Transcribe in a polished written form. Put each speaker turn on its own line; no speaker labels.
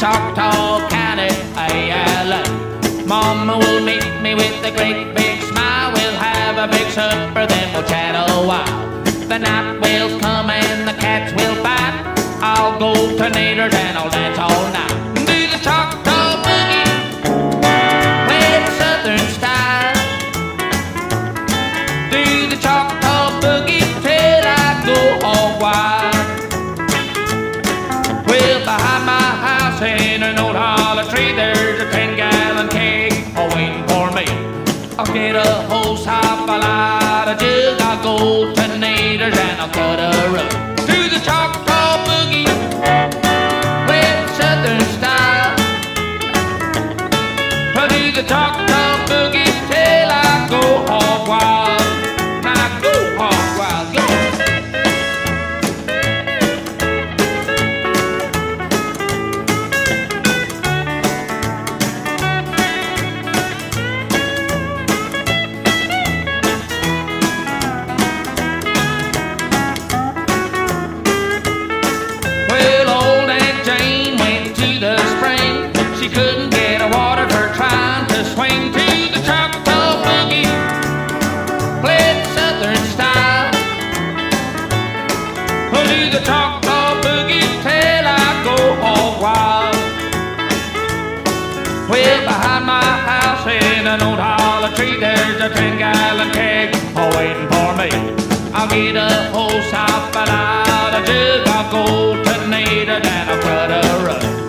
Choctaw County, ALA. Mama will meet me with a great big smile. We'll have a big supper, then we'll chat a while. The night will come and the cats will bite. I'll go to Nader's and I'll dance all night. Do the Choctaw boogie, play it Southern style. Do the Choctaw boogie till I go hog wild. Well, behind my house in an old hollow tree, there's a 10-gallon keg waiting for me. I'll get a hose, hop, a light, a jug. I'll go to Nader's and I'll cut a rug. Do the Choctaw boogie, play it Southern style. I'll do the Choctaw boogie till I go hog wild. Now go hog wild, go. She couldn't get a water for trying to swing to the Choctaw boogie, play it Southern style. We'll do the Choctaw boogie till I go hog wild. Well, behind my house in an old hollow tree, there's a 10-gallon keg waiting for me. I'll get a hose, hop, and out a jug. I'll go to Nader's and I'll cut a rug.